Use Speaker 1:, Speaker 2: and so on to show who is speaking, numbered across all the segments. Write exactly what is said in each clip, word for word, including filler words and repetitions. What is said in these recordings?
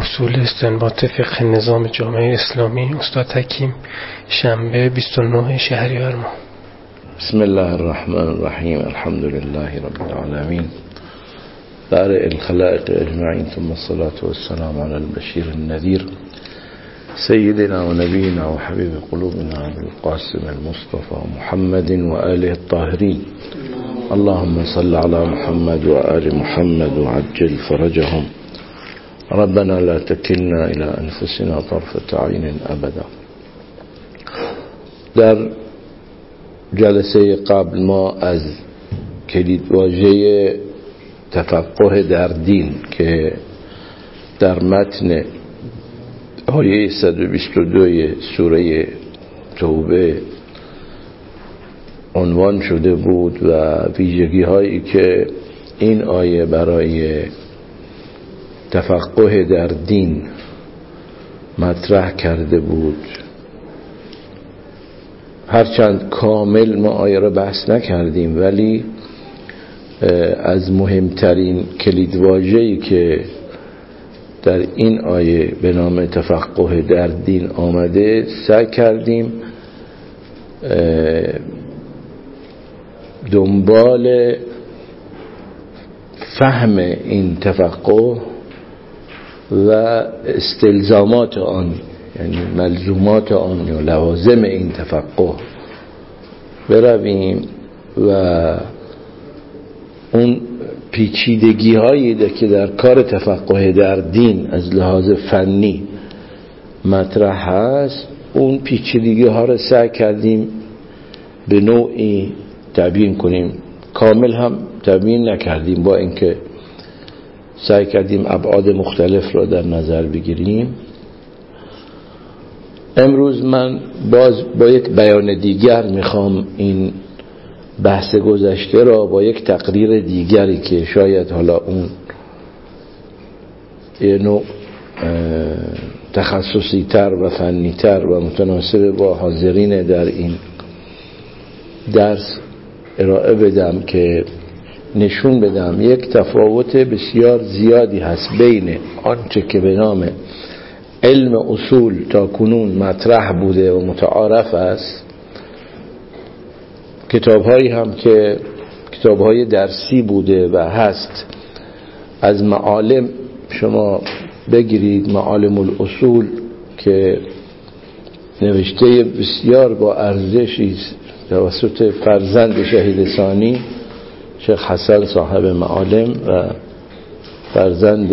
Speaker 1: اصول استنباط فقه نظام جامعه اسلامی، استاد حکیم، شنبه بیست و نه شهریور ماه.
Speaker 2: بسم الله الرحمن الرحیم. الحمد لله رب العالمین، بارئ الخلائق اجمعین، ثم الصلاة والسلام على البشیر النذیر سیدنا و نبینا و حبیب قلوبنا القاسم المصطفى محمد و آله الطاهرین. اللهم صل على محمد و آل محمد و عجل فرجهم. ربنا لا تكلنا إلى أنفسنا طرفة عين أبدا. در جلسه قبل ما از کلیدواژه تفقه در دین که در متن آیه صد و بیست و دو سوره توبه عنوان شده بود و ویژگی هایی که این آیه برای تفقه در دین مطرح کرده بود، هرچند کامل ما آیه را بحث نکردیم ولی از مهمترین کلیدواژه‌ای که در این آیه به نام تفقه در دین آمده سعی کردیم دنبال فهم این تفقه و استلزامات آن، یعنی ملزومات آن یا لوازم این تفقه برویم و اون پیچیدگی هایی که در کار تفقه در دین از لحاظ فنی مطرح هست، اون پیچیدگی ها رو سعی کردیم به نوعی تبیین کنیم. کامل هم تبیین نکردیم، با اینکه سعی کردیم ابعاد مختلف را در نظر بگیریم. امروز من باز با یک بیان دیگر میخوام این بحث گذشته را با یک تقریر دیگری که شاید حالا اون یه نوع تخصصی تر و فنی تر و متناسب با حاضرین در این درس ارائه بدم که نشون بدم یک تفاوت بسیار زیادی هست بین آنچه که به نام علم اصول تا کنون مطرح بوده و متعارف است، کتاب‌هایی هم که کتاب‌های درسی بوده و هست، از معالم شما بگیرید، معالم الاصول که نوشته بسیار با ارزشی توسط فرزند شهید ثانی شیخ حسن صاحب معالم و فرزند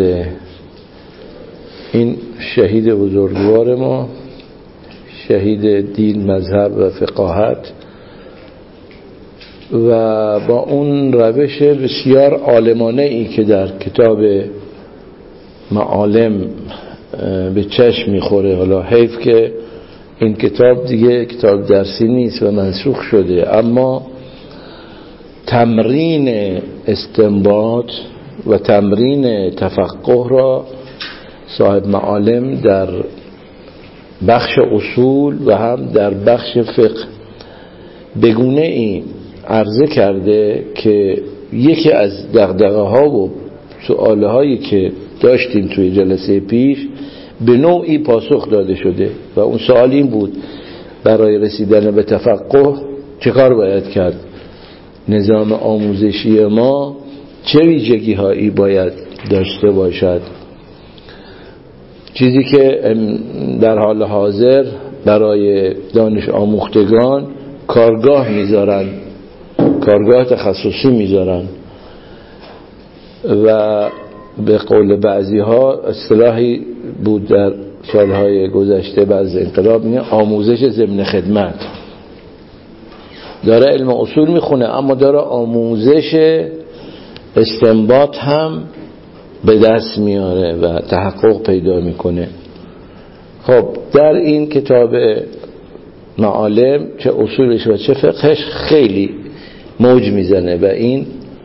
Speaker 2: این شهید بزرگوار ما، شهید دین، مذهب و فقاهت، و با اون روش بسیار عالمانه ای که در کتاب معالم به چشم میخوره. حالا حیف که این کتاب دیگه کتاب درسی نیست و منسوخ شده، اما تمرین استنباط و تمرین تفقه را صاحب معالم در بخش اصول و هم در بخش فقه به گونه ای عرضه کرده که یکی از دغدغه ها و سؤال هایی که داشتیم توی جلسه پیش به نوعی پاسخ داده شده و اون سوال این بود: برای رسیدن به تفقه چه کار باید کرد؟ نظام آموزشی ما چه ویژگی هایی باید داشته باشد؟ چیزی که در حال حاضر برای دانش آموختگان کارگاه میذارن، کارگاه تخصصی میذارن و به قول بعضی ها اصطلاحی بود در سالهای گذشته بعد از انقلاب، میگن آموزش ضمن خدمت. داره علم اصول میخونه اما داره آموزش استنباط هم به دست میاره و تحقق پیدا میکنه. خب در این کتاب معالم چه اصولش و چه فقهش خیلی موج میزنه و این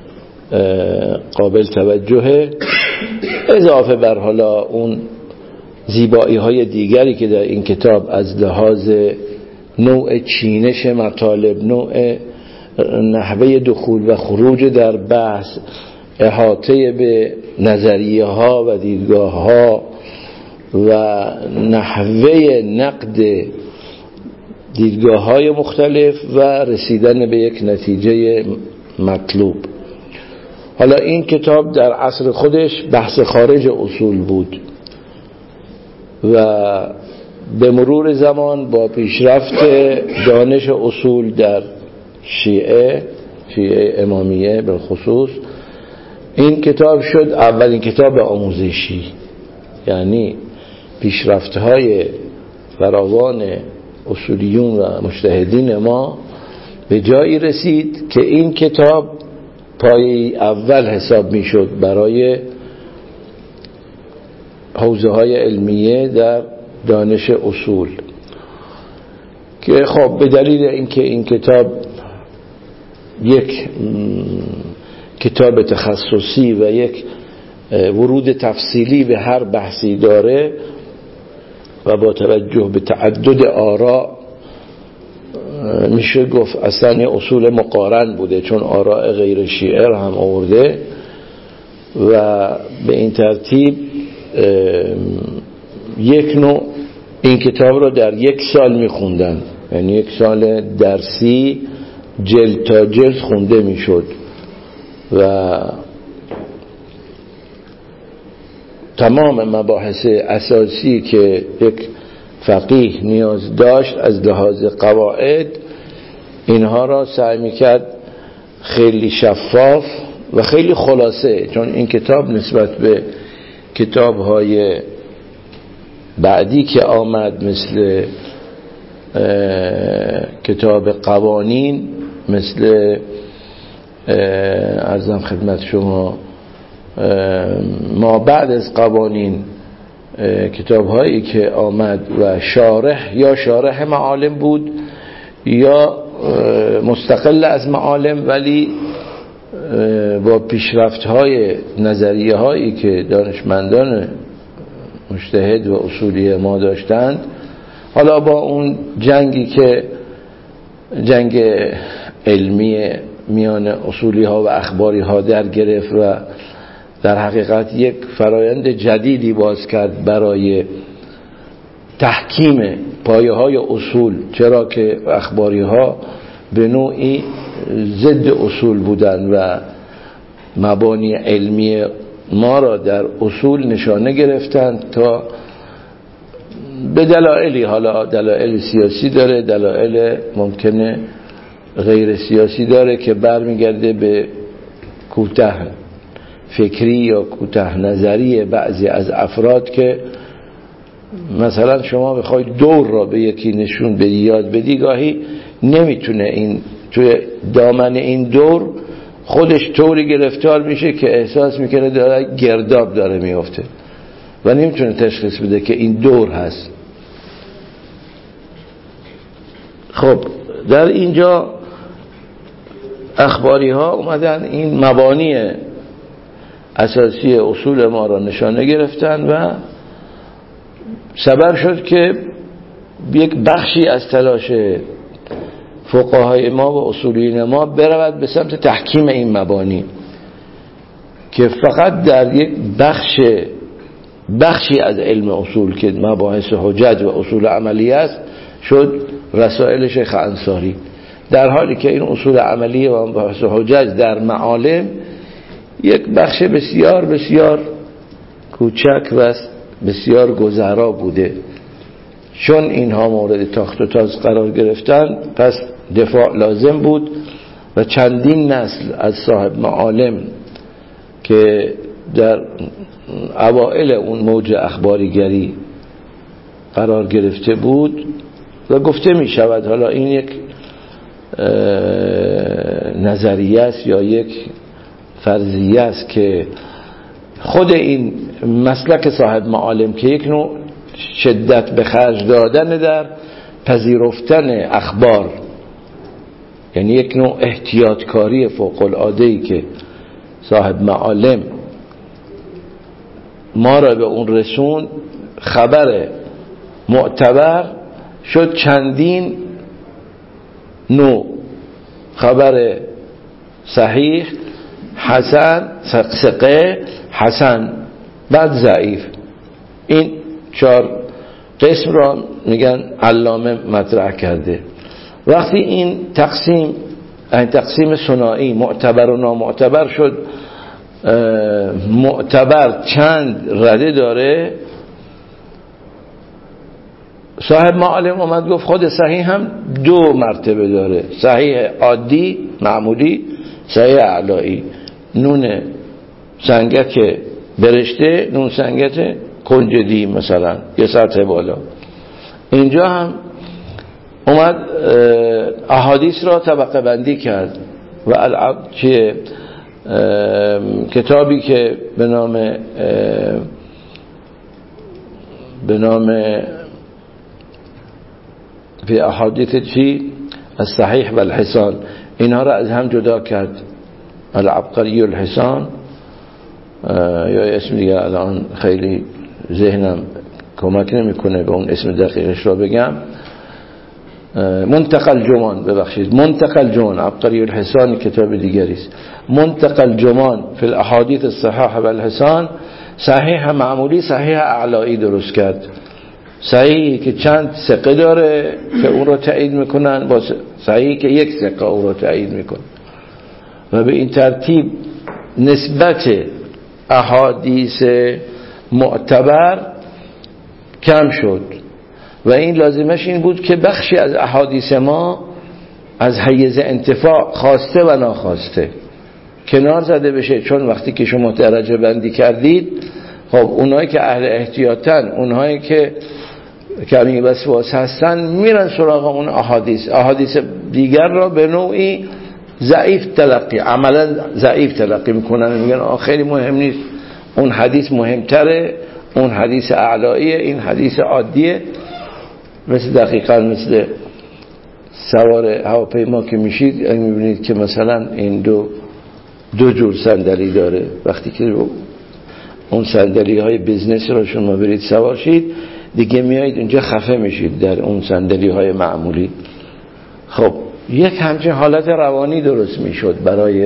Speaker 2: قابل توجهه، اضافه بر حالا اون زیبایی های دیگری که در این کتاب از لحاظ نوع چینش مطالب، نوع نحوه دخول و خروج در بحث، احاطه به نظریه ها و دیدگاه ها و نحوه نقد دیدگاه های مختلف و رسیدن به یک نتیجه مطلوب. حالا این کتاب در عصر خودش بحث خارج اصول بود و به مرور زمان با پیشرفت دانش اصول در شیعه شیعه امامیه به خصوص این کتاب شد اولین کتاب آموزشی. یعنی پیشرفت‌های فراوان اصولیون و مجتهدین ما به جایی رسید که این کتاب پایه اول حساب میشد برای حوزه های علمیه در دانش اصول، که خب به دلیل اینکه این کتاب یک کتاب تخصصی و یک ورود تفصیلی به هر بحثی داره و با توجه به تعدد آراء میشه گفت اصلا اصول مقارن بوده، چون آراء غیر شیعه هم آورده و به این ترتیب یک نوع این کتاب رو در یک سال میخوندن، یعنی یک سال درسی جلد تا جلد خونده میشد و تمام مباحث اساسی که یک فقیه نیاز داشت از لحاظ قواعد اینها را سعی میکرد خیلی شفاف و خیلی خلاصه، چون این کتاب نسبت به کتاب‌های بعدی که آمد مثل کتاب قوانین، مثل عرضم خدمت شما ما بعد از قوانین کتاب هایی که آمد و شارح یا شارح معالم بود یا مستقل از معالم، ولی با پیشرفت های نظریه هایی که دانشمندان مجتهد و اصولی ما داشتند، حالا با اون جنگی که جنگ علمی میان اصولی ها و اخباری ها در گرفت و در حقیقت یک فرایند جدیدی باز کرد برای تحکیم پایه های اصول، چرا که اخباری ها به نوعی ضد اصول بودن و مبانی علمی ما را در اصول نشانه گرفتند تا به دلایلی، حالا دلایل سیاسی داره، دلایل ممکنه غیر سیاسی داره که برمیگرده به کوتاه فکری یا کوتاه نظری بعضی از افراد، که مثلا شما بخواید دور را به یکی نشون بدی یاد بدی، گاهی نمیتونه این توی دامن این دور خودش طوری گرفتار میشه که احساس میکنه داره گرداب داره میفته و نمیتونه تشخیص بده که این دور هست. خب در اینجا اخباری ها اومدن این مبانی اساسی اصول ما را نشانه گرفتن و سبب شد که یک بخشی از تلاش فقهای ما و اصولین ما برود به سمت تحکیم این مبانی، که فقط در یک بخش بخشی از علم اصول که مباحث حجت و اصول عملی است شد رسائل شیخ انصاری، در حالی که این اصول عملی و مباحث حجت در معالم یک بخش بسیار بسیار کوچک و بسیار گذرا بوده. چون اینها مورد تاخت و تاز قرار گرفتن، پس دفاع لازم بود و چندین نسل از صاحب معالم که در اوائل اون موج اخباریگری قرار گرفته بود و گفته می شود حالا این یک نظریه است یا یک فرضیه است که خود این مسلک صاحب معالم که یک نوع شدت به خرج دادن در پذیرفتن اخبار، یعنی یک نوع احتیاطکاری فوق العاده‌ای که صاحب معالم ما را به اون رسون، خبر معتبر شد چندین نوع: خبر صحیح، حسن، ثقه، حسن، بعد ضعیف. این چهار قسم را میگن علامه مطرح کرده. وقتی این تقسیم این تقسیم ثنایی معتبر و نامعتبر شد، معتبر چند رده داره، صاحب معالم اومد گفت خود صحیح هم دو مرتبه داره، صحیح عادی معمولی، صحیح اعلایی. نون سنگک برشته، نون سنگک کنجدی مثلا یه سطح بالا. اینجا هم اومد احادیث را طبقه بندی کرد و العب که کتابی که به نام به نام فی احادیث چی الصحیح و الحسان، اینها را از هم جدا کرد. العبقری الحسان یا اسم دیگر الان خیلی ذهنم کمک نمیکنه به اون اسم دقیقش را بگم. منتقل جمان ببخشید منتقل جمان، عبقری الحسان کتاب دیگری است. منتقل جمان فی الاحادیث الصحاح و الحسان، صحیح معمولی صحیح اعلایی درست کرد. صحیحی که چند ثقه داره که اون رو تایید میکنن با صحیحی که یک ثقه اون رو تایید میکنه و به این ترتیب نسبت احادیث معتبر کم شد و این لازمش این بود که بخشی از احادیث ما از حیز انتفاع خواسته و ناخواسته کنار زده بشه. چون وقتی که شما درجه بندی کردید، خب اونایی که اهل احتیاطن، اونایی که کمی وسواس هستن، میرن سراغ اون احادیث احادیث دیگر را به نوعی ضعیف تلقی، عملا ضعیف تلقی میکنن، میگن آه خیلی مهم نیست، اون حدیث مهمتره، اون حدیث اعلاییه، این حدیث عادیه. مثل دقیقا مثل سوار هواپیما که میشید میبینید که مثلا این دو دو جور صندلی داره. وقتی که اون صندلی های بیزنس را شما برید سوار شید، دیگه میایید اونجا خفه میشید در اون صندلی های معمولی. خب یک همچین حالت روانی درست میشد برای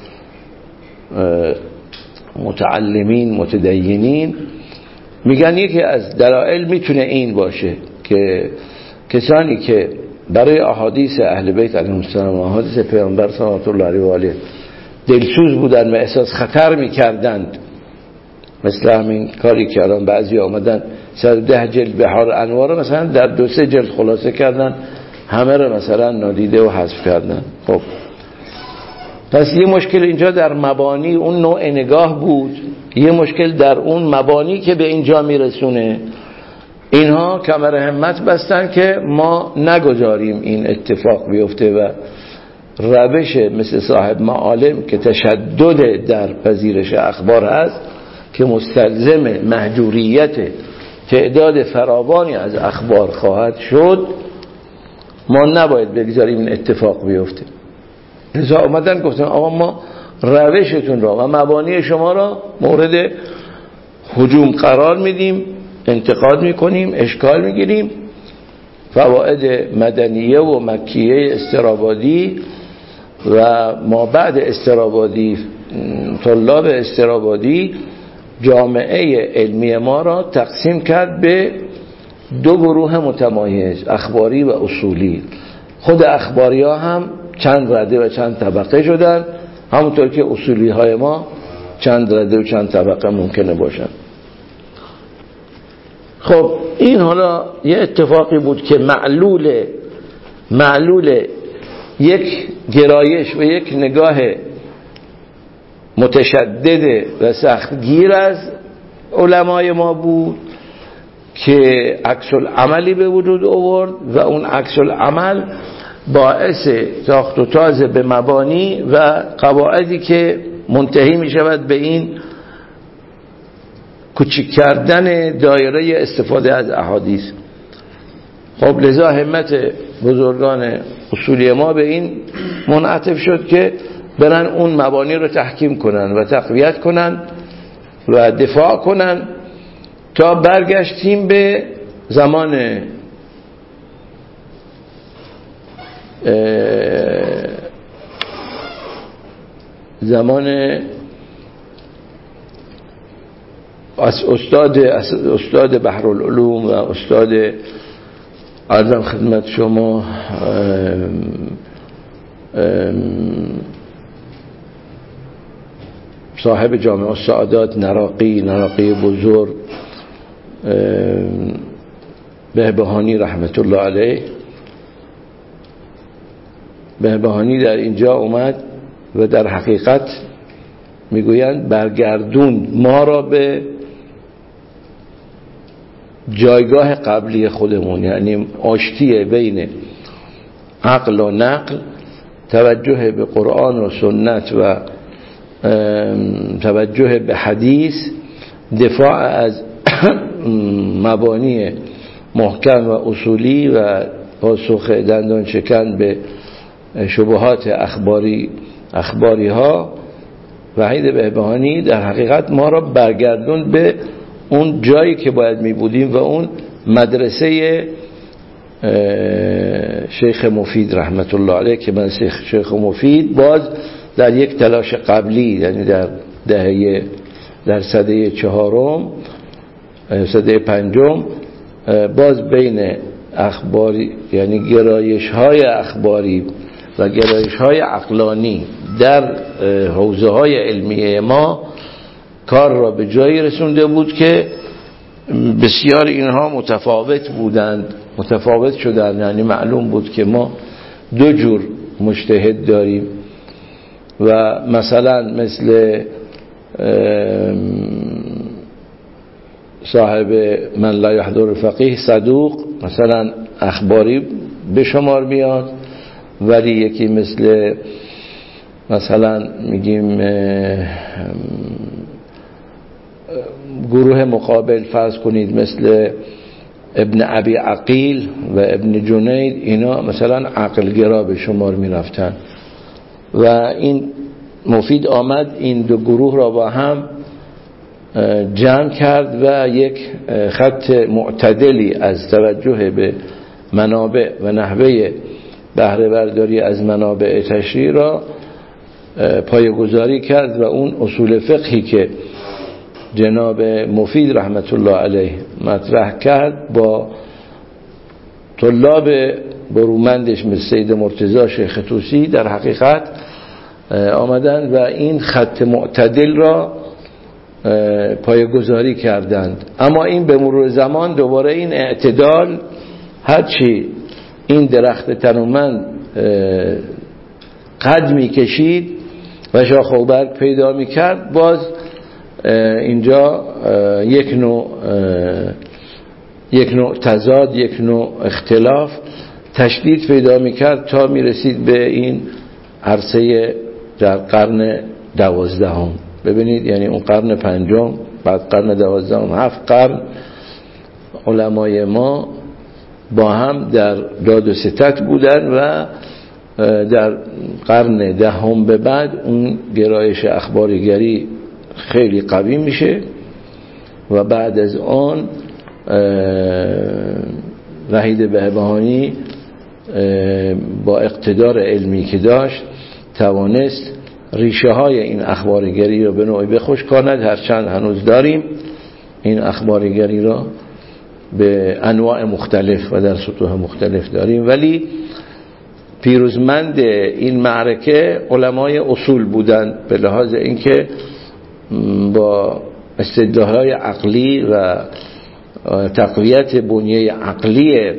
Speaker 2: متعلمین متدینین. میگن یکی از دلایل میتونه این باشه که کسانی که برای احادیث اهل بیت علیهم السلام و احادیث پیامبر صلوات الله علیه و آله دلسوز بودن و احساس خطر میکردند، مثل همین کاری که الان بعضی آمدن صد و ده جلد بحار انوار مثلا در دو سه جلد خلاصه کردن، همه رو مثلا نادیده و حذف کردن. خب پس یه مشکل اینجا در مبانی اون نوع نگاه بود، یه مشکل در اون مبانی که به اینجا میرسونه. اینها کمر همت بستن که ما نگذاریم این اتفاق بیفته و روش مثل صاحب معالم که تشدد در پذیرش اخبار هست، که مستلزم مهجوریت تعداد فراوانی از اخبار خواهد شد، ما نباید بگذاریم این اتفاق بیفته. لذا اومدن گفتن آقا ما روشتون را و مبانی شما را مورد هجوم قرار میدیم، انتقاد میکنیم، اشکال میگیریم. فواید مدنیه و مکیه استرابادی و ما بعد استرابادی، طلاب استرابادی، جامعه علمی ما را تقسیم کرد به دو گروه متمایز، اخباری و اصولی. خود اخباری ها هم چند رده و چند طبقه شدن، همونطور که اصولی های ما چند رده و چند طبقه ممکنه باشن. خب این حالا یه اتفاقی بود که معلول معلول یک گرایش و یک نگاه متشدد و سختگیر از علمای ما بود که عکس العملی به وجود آورد و اون عکس العمل باعث ساخت و تاز به مبانی و قواعدی که منتهی می شود به این کوچک کردن دایره استفاده از احادیث. خب لذا همت بزرگان اصولی ما به این منعطف شد که برن اون مبانی رو تحکیم کنن و تقویت کنن و دفاع کنن، تا برگشتیم به زمان زمان از استاد استاد بحرالعلوم و استاد عرضم خدمت شما ام ام صاحب جامع السعادات نراقی نراقی بزرگ بهبهانی رحمت الله علیه، بهبهانی در اینجا اومد و در حقیقت میگویند برگردوند ما را به جایگاه قبلی خودمون، یعنی آشتی بین عقل و نقل، توجه به قرآن و سنت و توجه به حدیث، دفاع از مبانی محکم و اصولی و پاسخ دندان شکن به شبهات اخباری اخباری ها. وحید بهبهانی در حقیقت ما را برگردون به اون جایی که باید می بودیم و اون مدرسه شیخ مفید رحمت الله علیه که من شیخ مفید باز در یک تلاش قبلی، یعنی در دهه در سده چهارم سده پنجم، باز بین اخباری یعنی گرایش های اخباری و گرایش های عقلانی در حوزه های علمیه ما کار را به جایی رسونده بود که بسیار اینها متفاوت بودند، متفاوت شدند. یعنی معلوم بود که ما دو جور مجتهد داریم و مثلا مثل صاحب من لا یحضر فقیه صدوق مثلا اخباری به شمار میاد، ولی یکی مثل مثلا میگیم گروه مقابل فرض کنید مثل ابن ابی عقیل و ابن جنید، اینا مثلا عقلگرا به شمار میرفتن و این مفید آمد این دو گروه را با هم جمع کرد و یک خط معتدلی از توجه به منابع و نحوه بهره برداری از منابع تشریع را پایه‌گذاری کرد و اون اصول فقهی که جناب مفید رحمت الله علیه مطرح کرد با طلاب برومندش مثل سید مرتضی شیخ طوسی در حقیقت آمدند و این خط معتدل را پایه‌گذاری کردند. اما این به مرور زمان دوباره این اعتدال هرچی این درخت تنومند قد می کشید و شاخ و برگ پیدا می کرد، باز اینجا یک نوع یک نوع تضاد، یک نوع اختلاف تشدید پیدا می کرد تا می رسید به این عرصه در قرن دوازدهم. ببینید یعنی اون قرن پنجم بعد قرن دوازدهم، هفت قرن علمای ما با هم در داد و ستد بودن و در قرن دهم به بعد اون گرایش اخباریگری خیلی قوی میشه و بعد از آن وحید بهبهانی با اقتدار علمی که داشت توانست ریشه های این اخباریگری را به نوعی بخشکاند، هرچند هنوز داریم این اخباریگری را به انواع مختلف و در سطوح مختلف داریم، ولی پیروزمند این معرکه علمای اصول بودند به لحاظ اینکه با استدلال‌های عقلی و تقویت بنیه عقلی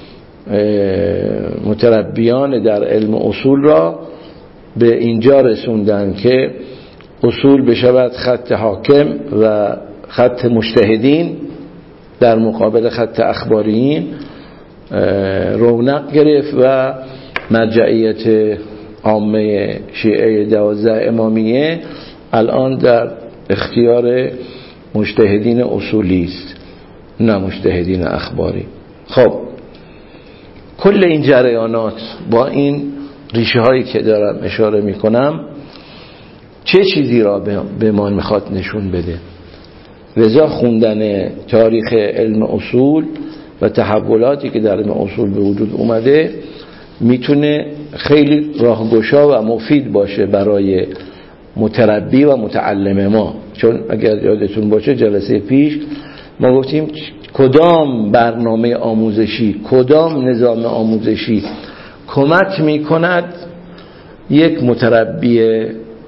Speaker 2: متربیان در علم اصول را به اینجا رسوندن که اصول بشود خط حاکم و خط مجتهدین در مقابل خط اخباریین رونق گرفت و مرجعیت عامه شیعه دوازده امامیه الان در اختیار مجتهدین اصولی است نه مجتهدین اخباری. خب کل این جریانات با این ریشه هایی که دارم اشاره می کنم چه چیزی را به ما میخواد نشون بده؟ لذا خوندن تاریخ علم اصول و تحولاتی که در علم اصول به وجود اومده میتونه خیلی راهگشا و مفید باشه برای متربی و متعلم ما. چون اگر یادتون باشه جلسه پیش ما گفتیم کدام برنامه آموزشی، کدام نظام آموزشی کمک میکند یک متربی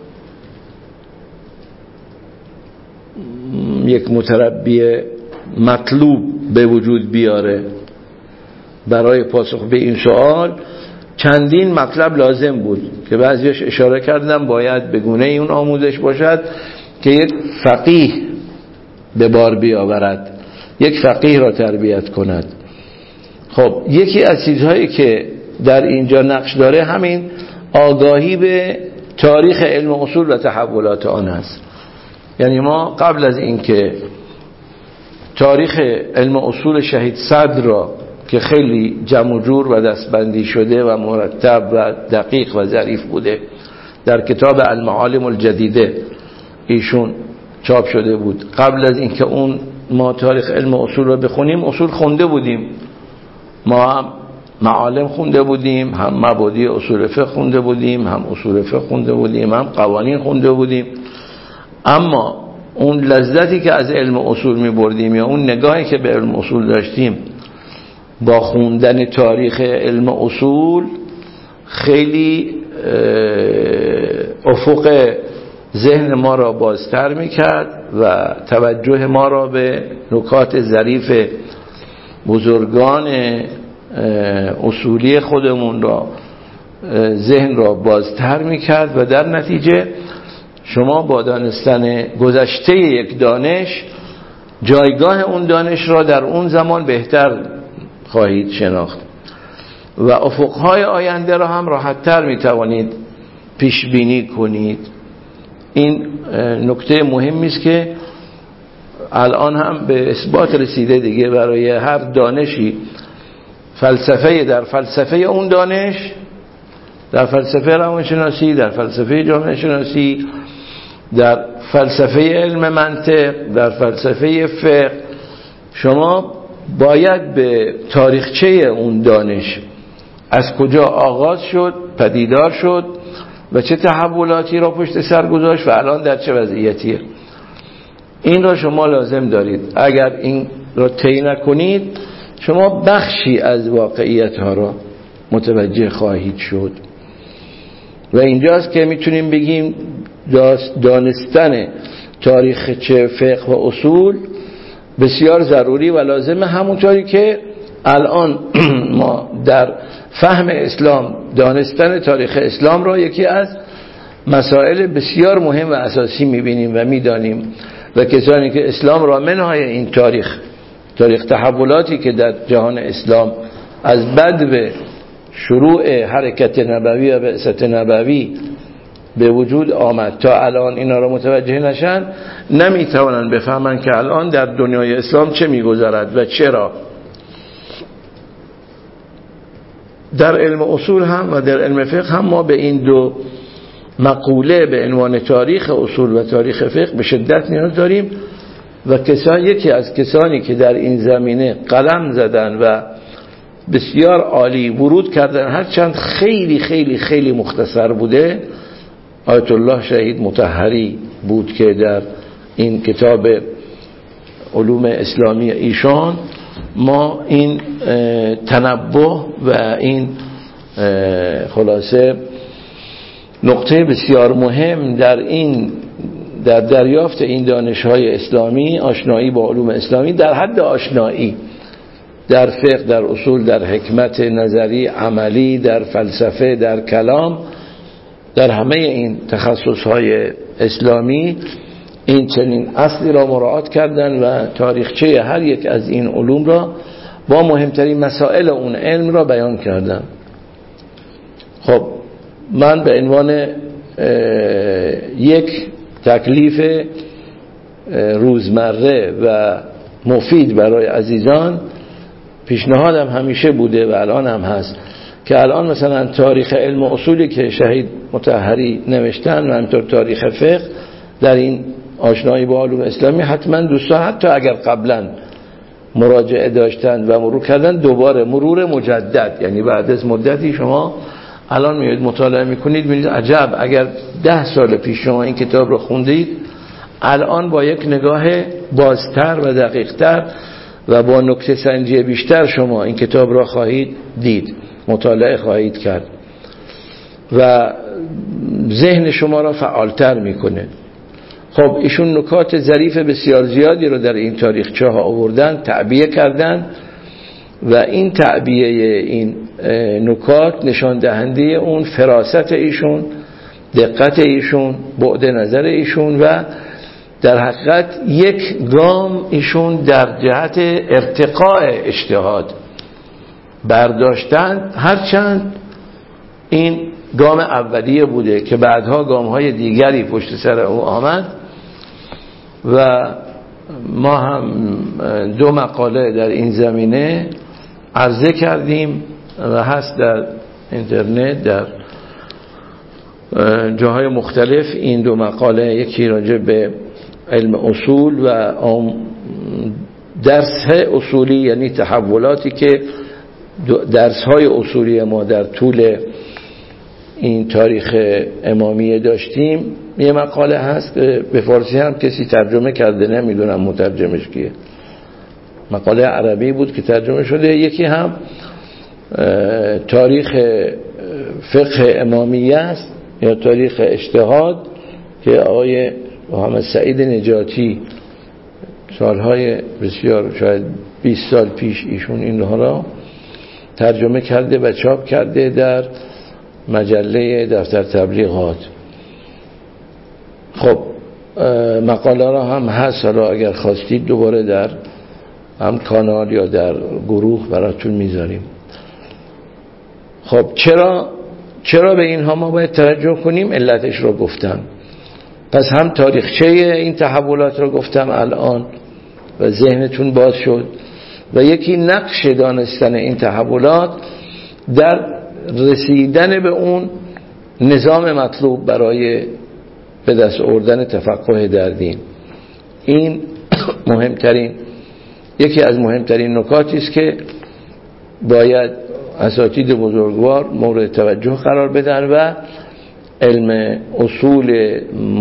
Speaker 2: یک متربی مطلوب به وجود بیاره. برای پاسخ به این سوال چندین مطلب لازم بود که بعضیش اشاره کردم باید به گونه اون آموزش باشد که یک فقیه به بار بیاورد، یک فقیه را تربیت کند. خب یکی از چیزهایی که در اینجا نقش داره همین آگاهی به تاریخ علم اصول و تحولات آن است. یعنی ما قبل از اینکه تاریخ علم اصول شهید صدر را که خیلی جمع و جور و دستبندی شده و مرتب و دقیق و ظریف بوده در کتاب المعالم الجدیده ایشون چاپ شده بود، قبل از اینکه اون ما تاریخ علم اصول را بخونیم اصول خونده بودیم. ما هم معالم خونده بودیم، هم مبادی اصول فقه خونده بودیم، هم اصول فقه خونده بودیم، هم قوانین خونده بودیم. اما اون لذتی که از علم اصول می بردیم یا اون نگاهی که به علم اصول داشتیم با خوندن تاریخ علم اصول خیلی افق ذهن ما را بازتر میکرد و توجه ما را به نکات ظریف بزرگان اصولی خودمون را ذهن را بازتر میکرد و در نتیجه شما با دانستن گذشته یک دانش جایگاه اون دانش را در اون زمان بهتر خواهید شناخت و افقهای آینده را هم راحت‌تر میتوانید پیش بینی کنید. این نکته مهمی است که الان هم به اثبات رسیده دیگه. برای هر دانشی فلسفه در فلسفه اون دانش، در فلسفه روانشناسی، در فلسفه جامعه شناسی، در فلسفه علم منطق، در فلسفه فقه، شما باید به تاریخچه اون دانش از کجا آغاز شد، پدیدار شد و چه تحولاتی را پشت سر گذاشت و الان در چه وضعیتیه، این را شما لازم دارید. اگر این را طی نکنید شما بخشی از واقعیت ها را متوجه خواهید شد و اینجاست که میتونیم بگیم دانستن تاریخ چه فقه و اصول بسیار ضروری و لازمه، همونطوری که الان ما در فهم اسلام دانستن تاریخ اسلام را یکی از مسائل بسیار مهم و اساسی میبینیم و میدانیم و کسانی که اسلام را منهای این تاریخ تاریخ تحولاتی که در جهان اسلام از بدو شروع حرکت نبوی و بعثت نبوی به وجود آمد تا الان اینا را متوجه نشن نمیتوانند بفهمند که الان در دنیای اسلام چه میگذرد و چرا. در علم اصول هم و در علم فقه هم ما به این دو مقوله به عنوان تاریخ اصول و تاریخ فقه به شدت نیاز داریم و کسان یکی از کسانی که در این زمینه قلم زدن و بسیار عالی ورود کردن، هرچند خیلی خیلی خیلی مختصر بوده، آیت الله شهید مطهری بود که در این کتاب علوم اسلامی ایشان ما این تنبه و این خلاصه نقطه بسیار مهم در این در دریافت این دانش‌های اسلامی، آشنایی با علوم اسلامی در حد آشنایی در فقه، در اصول، در حکمت نظری عملی، در فلسفه، در کلام، در همه این تخصص‌های اسلامی این چنین اصلی را مراعات کردن و تاریخچه هر یک از این علوم را با مهمترین مسائل اون علم را بیان کردن. خب من به عنوان یک تکلیف روزمره و مفید برای عزیزان پیشنهادم همیشه بوده و الان هم هست که الان مثلا تاریخ علم و اصولی که شهید مطهری نوشتن و همینطور تاریخ فقه در این آشنایی با علوم اسلامی حتما دوستان حتی اگر قبلا مراجعه داشتن و مرور کردن دوباره مرور مجدد، یعنی بعد از مدتی شما الان میاد مطالعه میکنید میبینید عجب، اگر ده سال پیش شما این کتاب رو خوندید، الان با یک نگاه بازتر و دقیقتر و با نکته سنجی بیشتر شما این کتاب را خواهید دید، مطالعه خواهید کرد و ذهن شما را فعالتر میکنه. خب ایشون نکات ظریف بسیار زیادی رو در این تاریخچه ها آوردن، تعبیه کردن و این تعبیه این نکات نشان دهنده اون فراست ایشون، دقت ایشون، بعد نظر ایشون و در حقیقت یک گام ایشون در جهت ارتقاء اجتهاد برداشتن، هرچند این گام اولیه بوده که بعدها گام‌های دیگری پشت سر او آمد و ما هم دو مقاله در این زمینه عرضه کردیم و هست در اینترنت در جاهای مختلف این دو مقاله، یکی راجع به علم اصول و درس اصولی یعنی تحولاتی که درس های اصولی ما در طول این تاریخ امامیه داشتیم، یه مقاله هست به فارسی هم کسی ترجمه کرده، نمیدونم مترجمش کیه، مقاله عربی بود که ترجمه شده. یکی هم تاریخ فقه امامیه است یا تاریخ اجتهاد که آقای محمد سعید نجاتی سالهای بسیار شاید بیست سال پیش ایشون اینها را ترجمه کرده و چاپ کرده در مجله دفتر تبلیغات. خب مقاله را هم هست، حالا اگر خواستید دوباره در هم کانال یا در گروه براتون میذاریم. خب چرا چرا به اینها ما باید توجه کنیم؟ علتش رو گفتم. پس هم تاریخچه این تحولات رو گفتم الان و ذهنتون باز شد، و یکی نقش دانستن این تحولات در رسیدن به اون نظام مطلوب برای به دست آوردن تفقه در دین. این مهمترین یکی از مهمترین نکاتی است که باید اساتید بزرگوار مورد توجه قرار بدن و علم اصول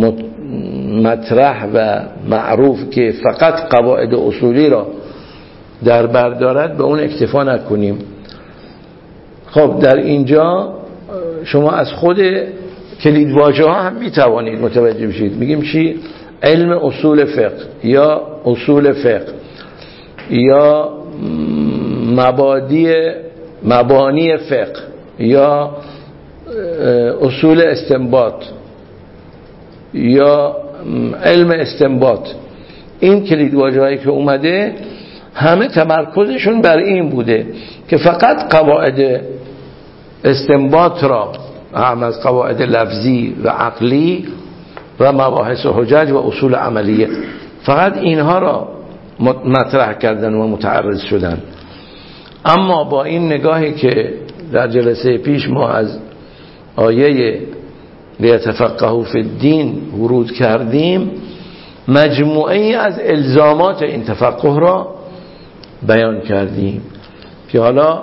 Speaker 2: مطرح و معروف که فقط قواعد اصولی را در بر دارد به اون اکتفا نکنیم. خب در اینجا شما از خود کلیدواژه ها هم میتوانید متوجه بشید. میگیم چی؟ علم اصول فقه یا اصول فقه یا مبادی مبانی فقه یا اصول استنباط یا علم استنباط. این کلیدواژه‌هایی که اومده همه تمرکزشون بر این بوده که فقط قواعد استنباط را، هم از قواعد لفظی و عقلی و مباحث حجج و اصول عملیه، فقط اینها را مطرح کردن و متعرض شدن. اما با این نگاهی که در جلسه پیش ما از آیه لیتفقهوا فی الدین ورود کردیم، مجموعه ای از الزامات این تفقه را بیان کردیم که حالا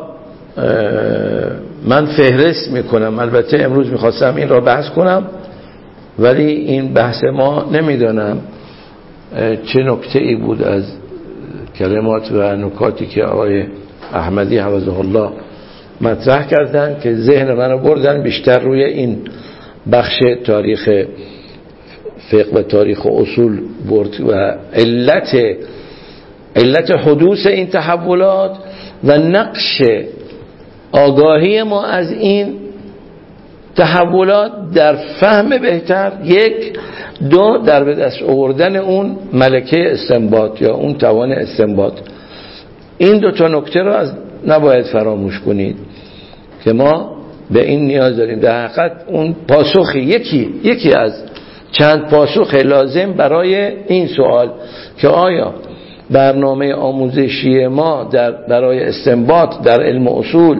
Speaker 2: من فهرست میکنم. البته امروز میخواستم این را بحث کنم ولی این بحث ما نمیدانم چه نکته ای بود از کلمات و نکاتی که آقای احمدی حفظه الله مطرح کردن که ذهن منو بردن بیشتر روی این بخش تاریخ فقه و تاریخ و اصول برد و علت علت حدوث این تحولات و نقش آگاهی ما از این تحولات در فهم بهتر، یک دو در به دست آوردن اون ملکه استنباط یا اون توان استنباط. این دو تا نکته را از نباید فراموش کنید که ما به این نیاز داریم. در حقیقت اون پاسخ یکی یکی از چند پاسخ لازم برای این سوال که آیا برنامه آموزشی ما در برای استنباط در علم اصول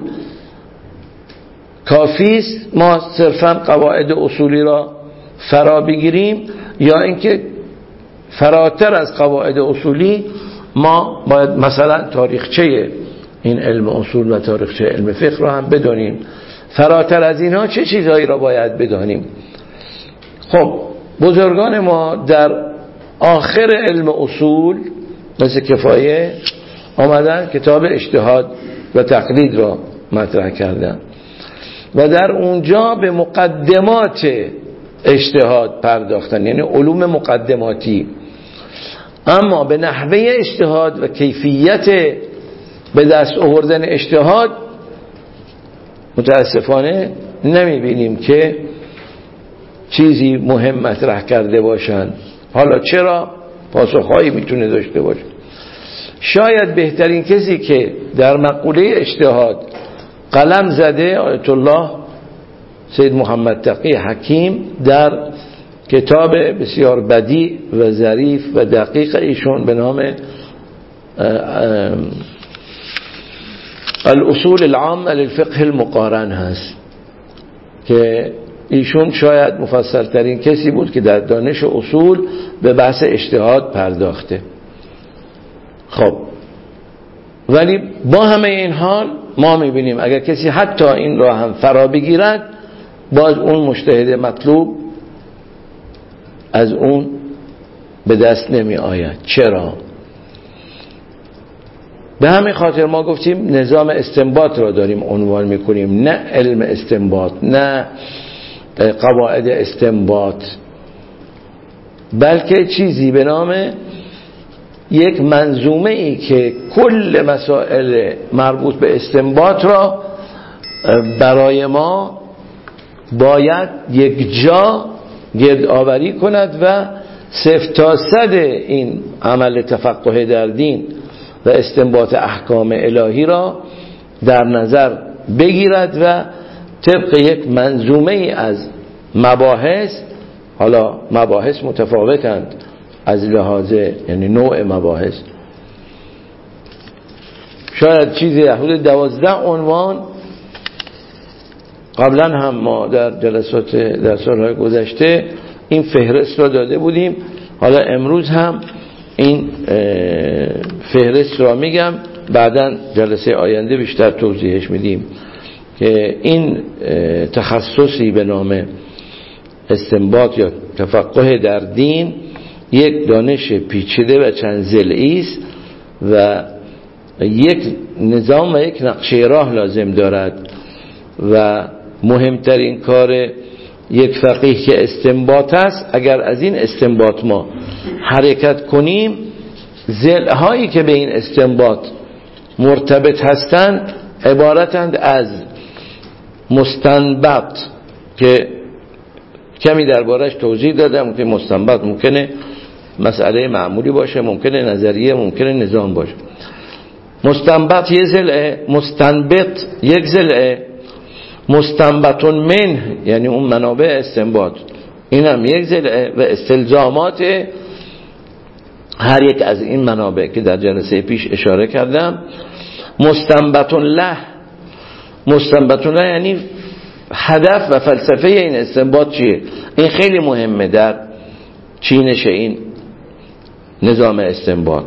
Speaker 2: کافی است ما صرفا قواعد اصولی را فرا بگیریم، یا اینکه فراتر از قواعد اصولی ما باید مثلا تاریخچه این علم اصول و تاریخچه علم فقه را هم بدونیم فراتر از اینها چه چیزهایی را باید بدانیم؟ خب بزرگان ما در آخر علم اصول مثل کفایه آمدن کتاب اجتهاد و تقلید را مطرح کردن و در اونجا به مقدمات اجتهاد پرداختن، یعنی علوم مقدماتی. اما به نحوه اجتهاد و کیفیت به دست آوردن اجتهاد متاسفانه نمیبینیم که چیزی مهم مطرح کرده باشند. حالا چرا؟ پاسخهایی میتونه داشته باشه. شاید بهترین کسی که در مقوله اجتهاد قلم زده آیت الله سید محمد تقی حکیم در کتاب بسیار بدیع و ظریف و دقیق ایشون به نام الاصول العامه للفقه المقارن هست که ایشون شاید مفصل ترین کسی بود که در دانش اصول به بحث اجتهاد پرداخته. خب ولی با همه این حال ما میبینیم اگر کسی حتی این را هم فرا بگیرد باز اون مجتهد مطلوب از اون به دست نمی آید. چرا؟ به همین خاطر ما گفتیم نظام استنباط را داریم عنوان میکنیم، نه علم استنباط، نه قواعد استنباط، بلکه چیزی به نام یک منظومه ای که کل مسائل مربوط به استنباط را برای ما باید یک جا گرد آوری کند و صفر تا صد این عمل تفقه در دین و استنباط احکام الهی را در نظر بگیرد و طبق یک منظومه ای از مباحث، حالا مباحث متفاوتند از لحاظ یعنی نوع مباحث، شاید چیزی حدود دوازده عنوان قبلا هم ما در جلسات در سالهای گذشته این فهرست را داده بودیم. حالا امروز هم این فهرست را میگم، بعداً جلسه آینده بیشتر توضیحش میدیم که این تخصصی به نام استنباط یا تفقه در دین یک دانش پیچیده و چند ضلعی است و یک نظام و یک نقشه راه لازم دارد و مهمترین کار یک فقیه که استنباط است. اگر از این استنباط ما حرکت کنیم، ضلع‌هایی که به این استنباط مرتبط هستند عبارتند از مستنبط که کمی دربارش توضیح دادم که مستنبط ممکنه مسئله معمولی باشه، ممکنه نظریه، ممکنه نظام باشه. مستنبط یک ضلع، مستنبط یک ضلع، مستنبط من یعنی اون منابع استنباط این هم یک ضلع و استلزامات هر یک از این منابع که در جلسه پیش اشاره کردم. مستنبط له، مستنبط له یعنی هدف و فلسفه این استنباط چیه. این خیلی مهمه در چینش این نظام استنباط.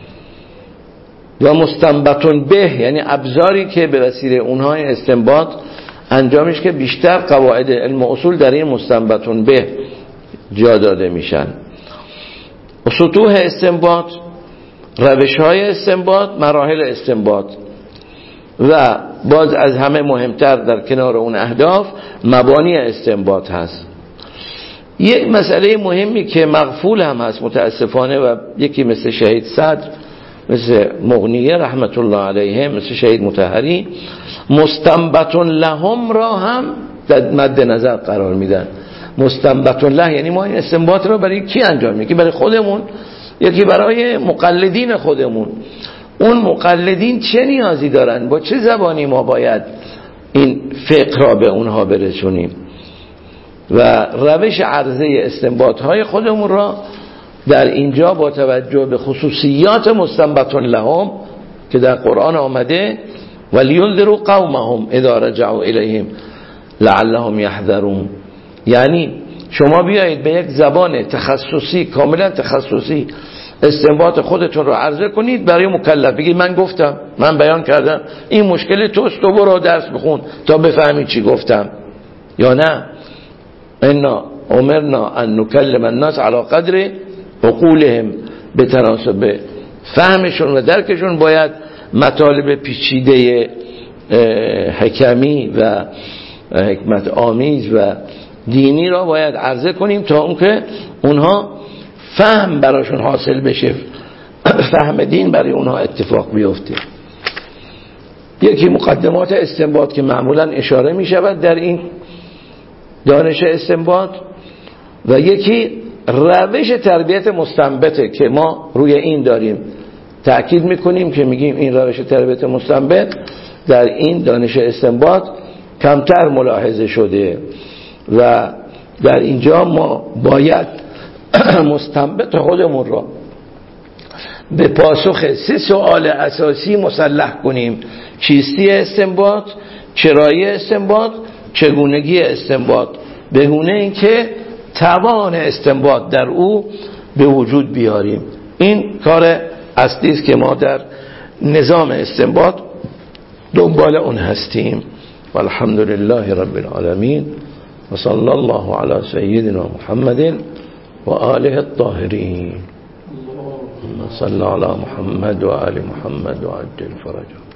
Speaker 2: و مستنبط به یعنی ابزاری که به وسیله اونها این استنباط انجامش که بیشتر قواعد علم اصول در این مستنبط به جا داده میشن. سطوح استنباط، روش‌های استنباط، مراحل استنباط و باز از همه مهمتر در کنار اون اهداف مبانی استنباط هست. یک مسئله مهمی که مغفول هم هست متاسفانه و یکی مثل شهید صدر، مثل مغنیه رحمت الله علیه، مثل شهید مطهری مستنبط لهم را هم در مد نظر قرار میدن. مستنبط له یعنی ما این استنباط را برای کی انجام میدیم؟ برای خودمون، یکی برای مقلدین خودمون. اون مقلدین چه نیازی دارن؟ با چه زبانی ما باید این فقه را به اونها برسونیم و روش عرضه استنباط های خودمون را در اینجا با توجه به خصوصیات مستنبط لهم که در قرآن آمده ولینذروا قومهم اذا رجعوا الیهم لعلهم یحذرون، یعنی شما بیایید به یک زبان تخصصی، کاملا تخصصی استنباط خودتون رو عرضه کنید برای مکلف. بگید من گفتم، من بیان کردم، این مشکل توست، تو برو درس بخون تا بفهمی چی گفتم. یا نه، انا امرنا ان نکلم الناس علی قدر عقولهم، به تناسب فهمشون و درکشون باید مطالب پیچیده حکمی و حکمت آمیز و دینی را باید عرضه کنیم تا اون که اونها فهم براشون حاصل بشه، فهم دین برای اونها اتفاق بیفته. یکی مقدمات استنباط که معمولا اشاره می شود در این دانش استنباط، و یکی روش تربیت مستنبطه که ما روی این داریم تأکید میکنیم که میگیم این روش تربیت مستنبط در این دانش استنباط کمتر ملاحظه شده و در اینجا ما باید مستنبط خودمون را به پاسخ سه سوال اساسی مسلح کنیم: چیستی استنباط، چرایی استنباط، چگونگی استنباط، به گونه این که توان استنباط در او به وجود بیاریم. این کار اصلی است که ما در نظام استنباط دنبال اون هستیم. والحمد لله رب العالمین و صلی الله علی سیدنا محمد و آله الطاهرین. صلی علی محمد و آل محمد و عجل فرجهم.